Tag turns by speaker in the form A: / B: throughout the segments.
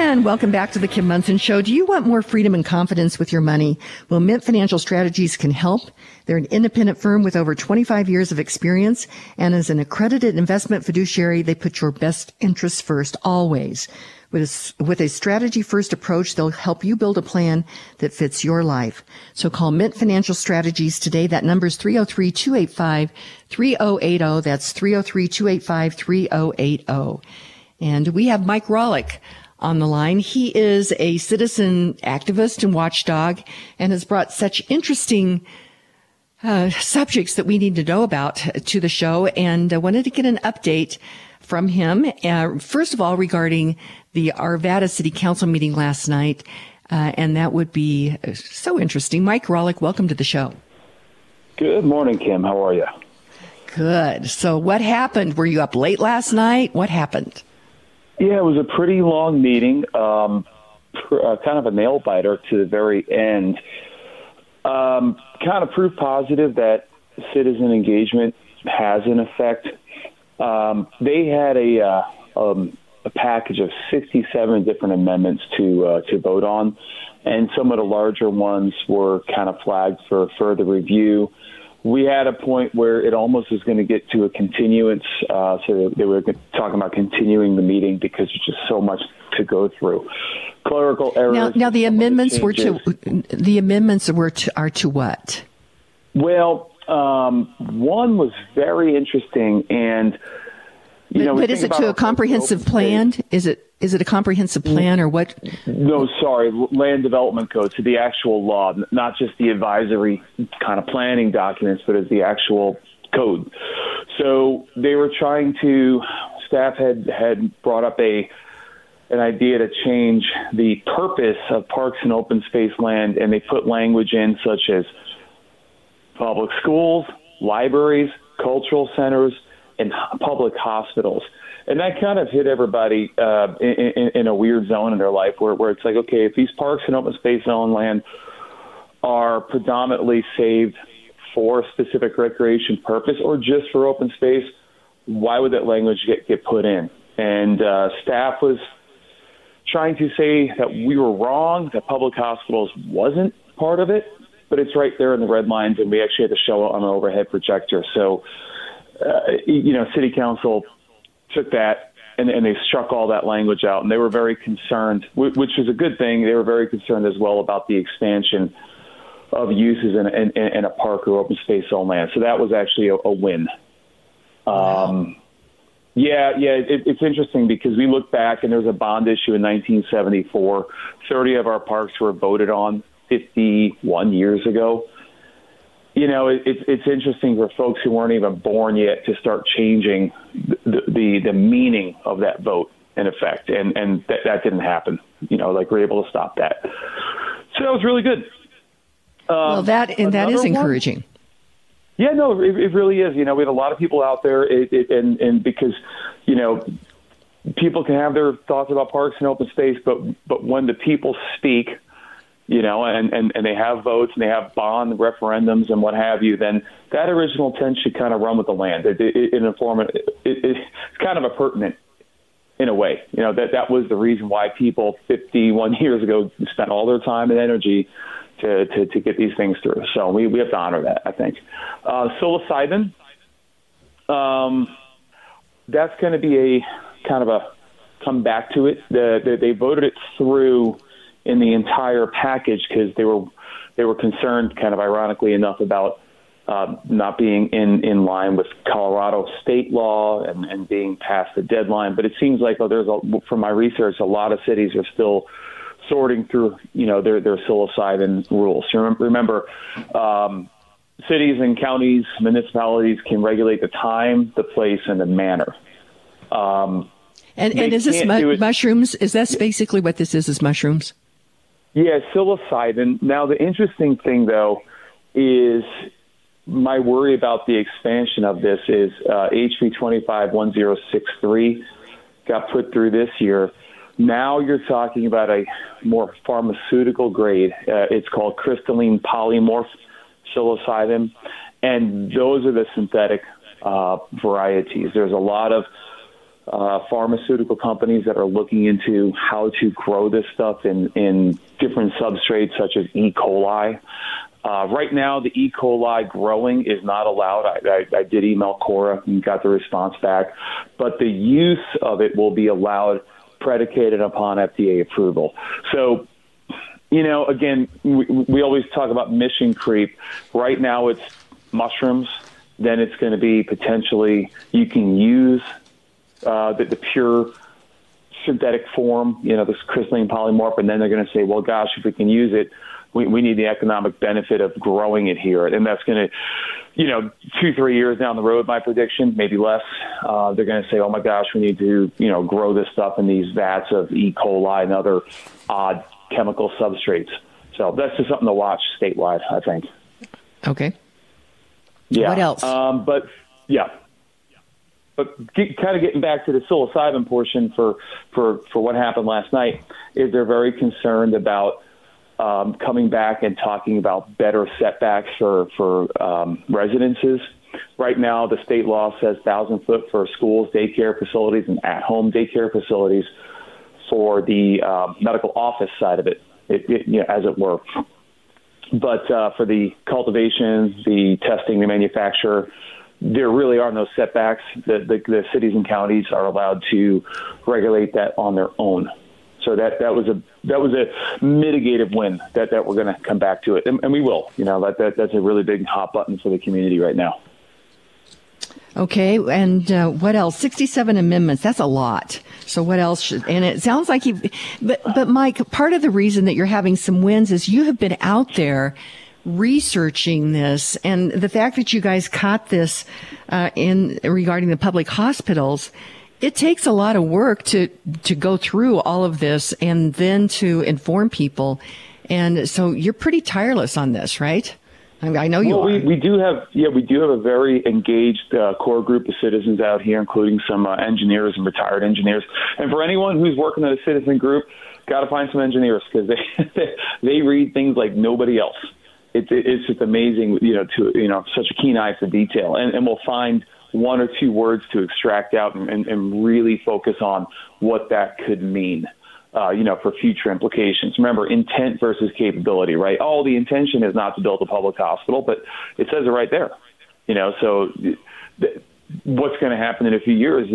A: And welcome back to the Kim Munson Show. Do you want more freedom and confidence with your money? Well, Mint Financial Strategies can help. They're an independent firm with over 25 years of experience. And as an accredited investment fiduciary, they put your best interests first always. With a strategy-first approach, they'll help you build a plan that fits your life. So call Mint Financial Strategies today. That number's 303-285-3080. That's 303-285-3080. And we have Mike Rawlick on the line. He is a citizen activist and watchdog and has brought such interesting subjects that we need to know about to the show, and wanted to get an update from him. First of all, regarding the Arvada City Council meeting last night, and that would be so interesting. Mike Rawlick, welcome to the show.
B: Good morning, Kim. How are you?
A: Good. So what happened? Were you up late last night? What happened?
B: Yeah, it was a pretty long meeting, kind of a nail biter to the very end. Kind of proof positive that citizen engagement has an effect. They had a package of 67 different amendments to vote on, and some of the larger ones were kind of flagged for further review. We had a point where it almost was going to get to a continuance, so they were talking about continuing the meeting because there's just so much to go through. Clerical errors. Now the amendments
A: are to what?
B: Well, one was very interesting, and
A: but is it to a comprehensive plan? Is it a comprehensive plan or what?
B: No, sorry, land development code, to the actual law, not just the advisory kind of planning documents, but as the actual code. So they were staff had brought up an idea to change the purpose of parks and open space land, and they put language in such as public schools, libraries, cultural centers, and public hospitals. And that kind of hit everybody in a weird zone in their life where it's like, okay, if these parks and open space zone land are predominantly saved for a specific recreation purpose or just for open space, why would that language get put in? And staff was trying to say that we were wrong, that public hospitals wasn't part of it, but it's right there in the red lines, and we actually had to show it on an overhead projector. So, City Council took that and they struck all that language out, and they were very concerned, which is a good thing. They were very concerned as well about the expansion of uses in a park or open space zone land. So that was actually a win. Wow. It's interesting because we look back and there was a bond issue in 1974. 30 of our parks were voted on 51 years ago. It's interesting for folks who weren't even born yet to start changing the meaning of that vote in effect, and that didn't happen. We're able to stop that. So that was really good.
A: That is encouraging.
B: Yeah, no, it really is. We have a lot of people out there, and because people can have their thoughts about parks and open space, but when the people speak, and they have votes and they have bond referendums and what have you, then that original intent should kind of run with the land. It's kind of a pertinent in a way. That was the reason why people 51 years ago spent all their time and energy to get these things through. So we have to honor that, I think. Psilocybin, that's going to be a kind of a come back to it. They voted it through in the entire package because they were concerned, kind of ironically enough, about not being in line with Colorado state law and being past the deadline. But it seems like from my research, a lot of cities are still sorting through their psilocybin rules. Remember, cities and counties, municipalities can regulate the time, the place, and the manner.
A: And is this mushrooms? Is that basically what this is mushrooms?
B: Yeah, psilocybin. Now, the interesting thing, though, is my worry about the expansion of this is HB 251063 got put through this year. Now you're talking about a more pharmaceutical grade. It's called crystalline polymorph psilocybin, and those are the synthetic varieties. There's a lot of pharmaceutical companies that are looking into how to grow this stuff in different substrates such as E. coli. Right now, the E. coli growing is not allowed. I did email Cora and got the response back, but the use of it will be allowed predicated upon FDA approval. So, again, we always talk about mission creep. Right now it's mushrooms. Then it's going to be potentially you can use the pure synthetic form, this crystalline polymorph, and then they're going to say, well, gosh, if we can use it, we need the economic benefit of growing it here. And that's going to, 2-3 years down the road, my prediction, maybe less, they're going to say, oh, my gosh, we need to, grow this stuff in these vats of E. coli and other odd chemical substrates. So that's just something to watch statewide, I think.
A: Okay.
B: Yeah.
A: What else?
B: But kind of getting back to the psilocybin portion for what happened last night is they're very concerned about coming back and talking about better setbacks for residences. Right now, the state law says 1,000 foot for schools, daycare facilities, and at-home daycare facilities for the medical office side of it, as it were. But for the cultivation, the testing, the manufacture, there really are no setbacks. The cities and counties are allowed to regulate that on their own. So that was a mitigated win that we're going to come back to it, and we will. That's a really big hot button for the community right now.
A: Okay, and what else? 67 amendments. That's a lot. So what else? And it sounds like but Mike, part of the reason that you're having some wins is you have been out there researching this, and the fact that you guys caught this in regarding the public hospitals. It takes a lot of work to go through all of this and then to inform people. And so you're pretty tireless on this, right? I know you are. We do have a very engaged core group of citizens out here, including some engineers and retired engineers. And for anyone who's working at a citizen group, got to find some engineers because they read things like nobody else. It's just amazing, such a keen eye for detail. And we'll find one or two words to extract out and really focus on what that could mean, for future implications. Remember, intent versus capability, right? Oh, the intention is not to build a public hospital, but it says it right there. So what's going to happen in a few years,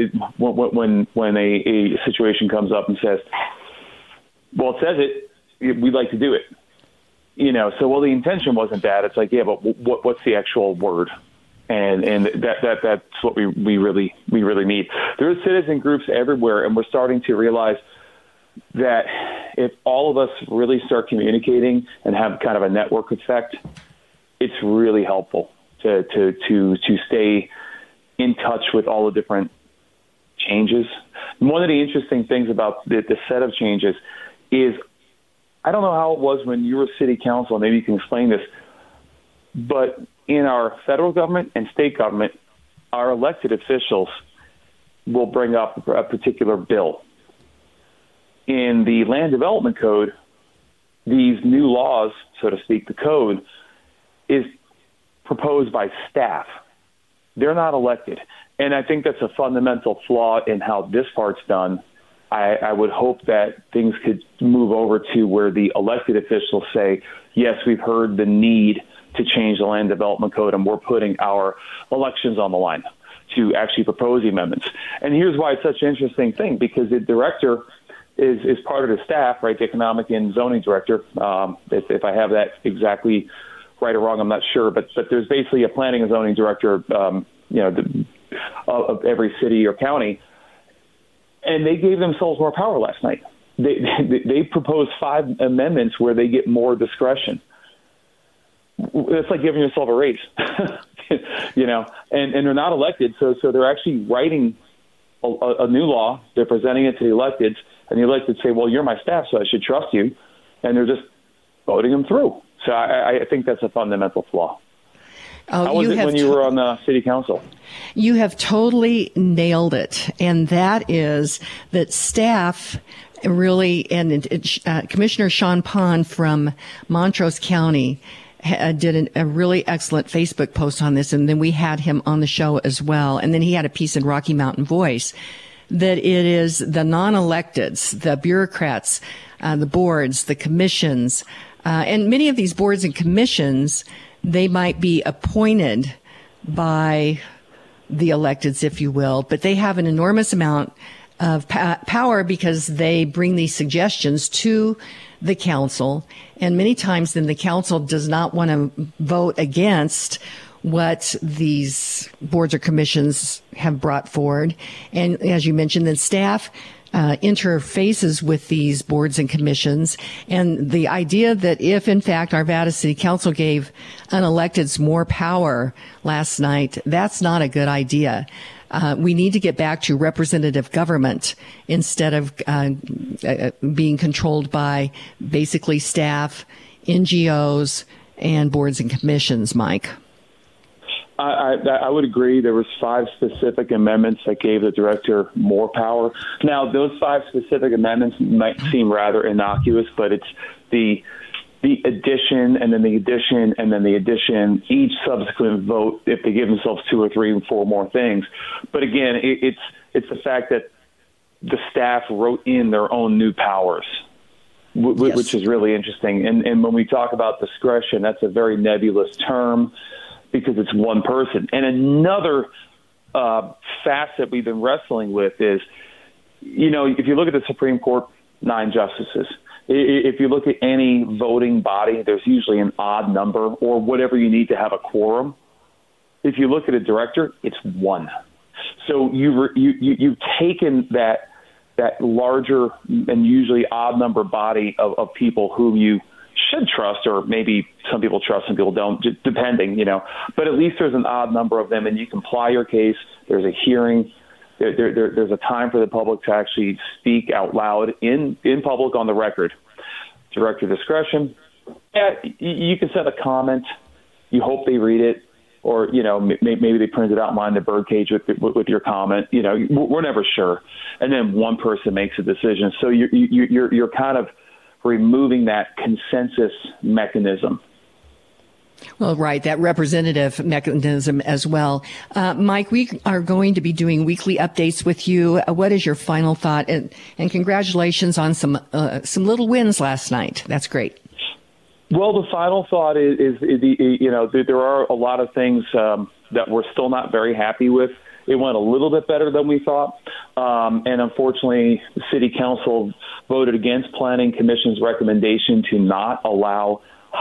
A: when a situation comes up and says, well, it says it, we'd like to do it. So, the intention wasn't that. It's like, yeah, but what's the actual word? And that's what we really need. There's citizen groups everywhere, and we're starting to realize that if all of us really start communicating and have kind of a network effect, it's really helpful to stay in touch with all the different changes. One of the interesting things about the set of changes is, I don't know how it was when you were city council, maybe you can explain this, but in our federal government and state government, our elected officials will bring up a particular bill. In the land development code, these new laws, so to speak, the code, is proposed by staff. They're not elected. And I think that's a fundamental flaw in how this part's done. I would hope that things could move over to where the elected officials say, yes, we've heard the need to change the land development code, and we're putting our elections on the line to actually propose amendments. And here's why it's such an interesting thing, because the director is part of the staff, right? The economic and zoning director. If I have that exactly right or wrong, I'm not sure, but there's basically a planning and zoning director, of every city or county. And they gave themselves more power last night. They proposed 5 amendments where they get more discretion. It's like giving yourself a raise, and they're not elected. So they're actually writing a new law. They're presenting it to the electeds, and the electeds say, well, you're my staff, so I should trust you. And they're just voting them through. So I think that's a fundamental flaw. How was it when you were on the city council? You have totally nailed it. And that is that staff really, and Commissioner Sean Pond from Montrose County did a really excellent Facebook post on this, and then we had him on the show as well. And then he had a piece in Rocky Mountain Voice that it is the non-electeds, the bureaucrats, the boards, the commissions, and many of these boards and commissions, they might be appointed by the electeds, if you will, but they have an enormous amount of power because they bring these suggestions to the council. And many times then the council does not want to vote against what these boards or commissions have brought forward. And as you mentioned, then staff interfaces with these boards and commissions. And the idea that if, in fact, Arvada City Council gave unelecteds more power last night, that's not a good idea. We need to get back to representative government instead of being controlled by basically staff, NGOs, and boards and commissions, Mike.
B: I would agree. There was 5 specific amendments that gave the director more power. Now, those 5 specific amendments might seem rather innocuous, but it's the addition and then the addition and then the addition, each subsequent vote if they give themselves 2 or 3 and 4 more things. But again, it's the fact that the staff wrote in their own new powers, which is really interesting. And when we talk about discretion, that's a very nebulous term, because it's one person. And another facet we've been wrestling with is, if you look at the Supreme Court, 9 justices. If you look at any voting body, there's usually an odd number or whatever you need to have a quorum. If you look at a director, it's 1. So you've taken that larger and usually odd number body of people who you should trust, or maybe some people trust, some people don't, depending, but at least there's an odd number of them and you can ply your case. There's a hearing. There's a time for the public to actually speak out loud in public on the record. Director discretion. Yeah, you can send a comment. You hope they read it, or, maybe they print it out in line in the birdcage with your comment. We're never sure. And then one person makes a decision. So you're kind of removing that consensus mechanism.
A: Well, right, that representative mechanism as well. Mike, we are going to be doing weekly updates with you. What is your final thought? And congratulations on some little wins last night. That's great.
B: Well, the final thought is there are a lot of things that we're still not very happy with. It went a little bit better than we thought. And unfortunately, the City Council voted against Planning Commission's recommendation to not allow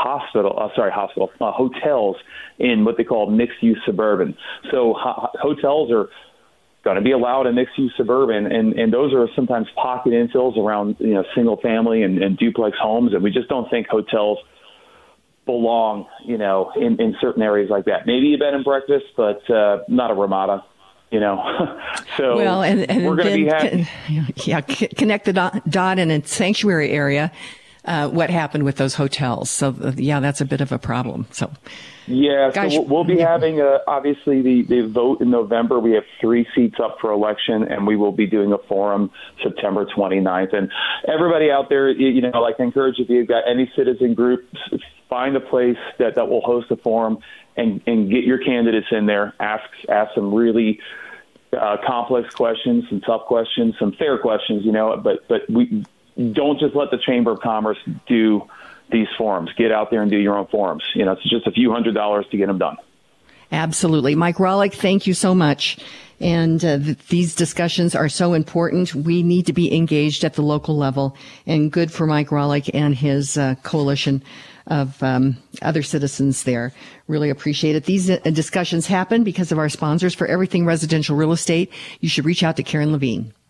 B: hotels in what they call mixed-use suburban. So hotels are going to be allowed in mixed-use suburban, and those are sometimes pocket infills around single-family and duplex homes, and we just don't think hotels belong in certain areas like that. Maybe a bed and breakfast, but not a Ramada. So
A: well, and
B: we're going to be happy.
A: Connect the dot in a sanctuary area. What happened with those hotels? So that's a bit of a problem. So
B: gosh, so we'll be having obviously the vote in November. We have 3 seats up for election, and we will be doing a forum September 29th. And everybody out there, I encourage if you've got any citizen groups, find a place that will host a forum and get your candidates in there. Ask some really complex questions, some tough questions, some fair questions, but we don't just let the Chamber of Commerce do these forums. Get out there and do your own forums. It's just a few $100s to get them done.
A: Absolutely. Mike Rawlik, thank you so much. And these discussions are so important. We need to be engaged at the local level, and good for Mike Rawlik and his coalition of other citizens there. Really appreciate it. These discussions happen because of our sponsors. For everything residential real estate, you should reach out to Karen Levine.